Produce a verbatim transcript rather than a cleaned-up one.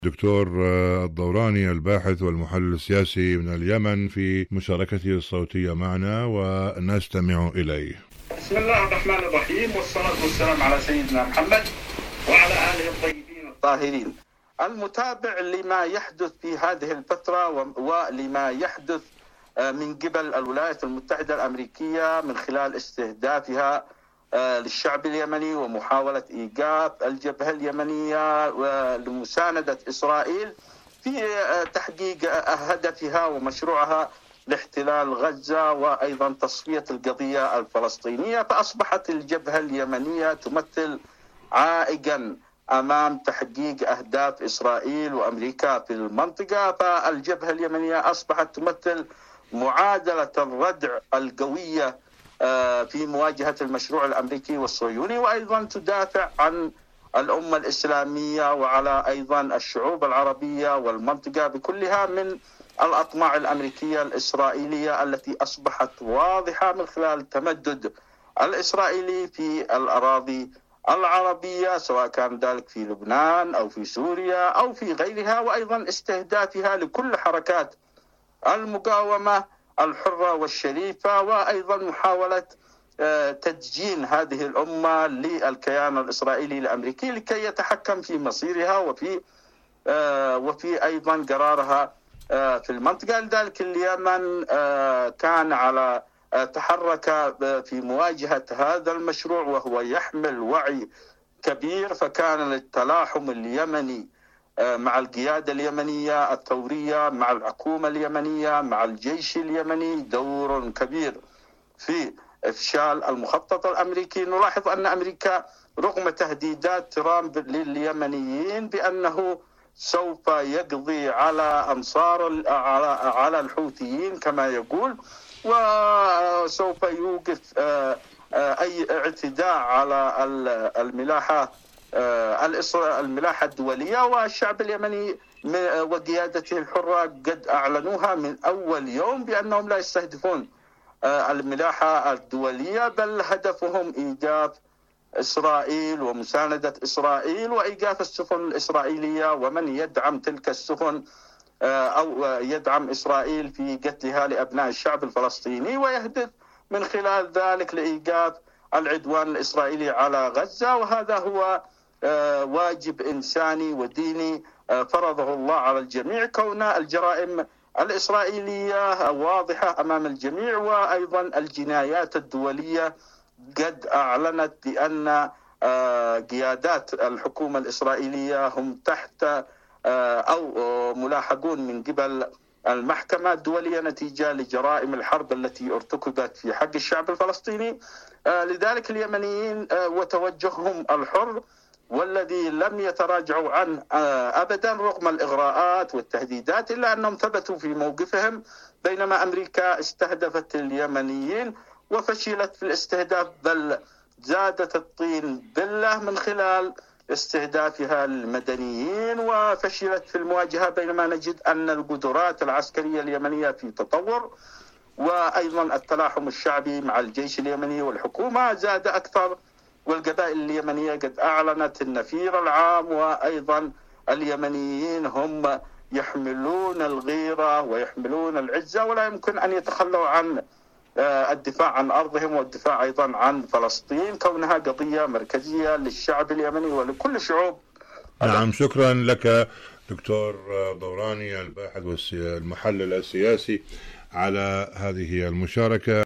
دكتور الضوراني الباحث والمحلل السياسي من اليمن في مشاركته الصوتية معنا ونستمع إليه. بسم الله الرحمن الرحيم، والصلاة والسلام على سيدنا محمد وعلى آله الطيبين الطاهرين. المتابع لما يحدث في هذه الفترة ولما يحدث من قبل الولايات المتحدة الأمريكية من خلال استهدافها للشعب اليمني ومحاولة إيقاف الجبهة اليمنية لمساندة إسرائيل في تحقيق هدفها ومشروعها لاحتلال غزة وأيضا تصفية القضية الفلسطينية. فأصبحت الجبهة اليمنية تمثل عائقا أمام تحقيق أهداف إسرائيل وأمريكا في المنطقة. فالجبهة اليمنية أصبحت تمثل معادلة الردع القوية في مواجهة المشروع الأمريكي والصهيوني، وأيضا تدافع عن الأمة الإسلامية وعلى أيضا الشعوب العربية والمنطقة بكلها من الأطماع الأمريكية الإسرائيلية التي أصبحت واضحة من خلال التمدد الإسرائيلي في الأراضي العربية، سواء كان ذلك في لبنان أو في سوريا أو في غيرها، وأيضا استهدافها لكل حركات المقاومة الحرة والشريفة، وأيضا محاولة تدجين هذه الأمة للكيان الإسرائيلي الأمريكي لكي يتحكم في مصيرها وفي وفي أيضا قرارها في المنطقة. لذلك اليمن كان على تحرك في مواجهة هذا المشروع وهو يحمل وعي كبير، فكان للتلاحم اليمني مع القيادة اليمنية الثورية مع الحكومة اليمنية مع الجيش اليمني دور كبير في إفشال المخطط الأمريكي. نلاحظ أن أمريكا رغم تهديدات ترامب لليمنيين بأنه سوف يقضي على أنصار على الحوثيين كما يقول، وسوف يوقف أي اعتداء على الملاحة الملاحة الدولية، والشعب اليمني وقيادته الحرة قد أعلنوها من أول يوم بأنهم لا يستهدفون الملاحة الدولية، بل هدفهم إيقاف إسرائيل ومساندة إسرائيل وإيقاف السفن الإسرائيلية ومن يدعم تلك السفن أو يدعم إسرائيل في قتلها لأبناء الشعب الفلسطيني، ويهدف من خلال ذلك لإيقاف العدوان الإسرائيلي على غزة. وهذا هو واجب إنساني وديني فرضه الله على الجميع، كون الجرائم الإسرائيلية واضحة أمام الجميع، وأيضا الجنايات الدولية قد أعلنت بأن قيادات الحكومة الإسرائيلية هم تحت أو ملاحقون من قبل المحكمة الدولية نتيجة لجرائم الحرب التي ارتكبت في حق الشعب الفلسطيني. لذلك اليمنيين وتوجههم الحر والذي لم يتراجعوا عنه أبدا رغم الإغراءات والتهديدات، إلا أنهم ثبتوا في موقفهم، بينما أمريكا استهدفت اليمنيين وفشلت في الاستهداف، بل زادت الطين بلة من خلال استهدافها المدنيين، وفشلت في المواجهة، بينما نجد أن القدرات العسكرية اليمنية في تطور، وأيضا التلاحم الشعبي مع الجيش اليمني والحكومة زاد أكثر، والقبائل اليمنية قد أعلنت النفير العام، وأيضا اليمنيين هم يحملون الغيرة ويحملون العزة ولا يمكن أن يتخلوا عن الدفاع عن أرضهم والدفاع أيضا عن فلسطين كونها قضية مركزية للشعب اليمني ولكل شعوب. نعم، شكرا لك دكتور ضوراني الباحث والمحلل السياسي على هذه المشاركة.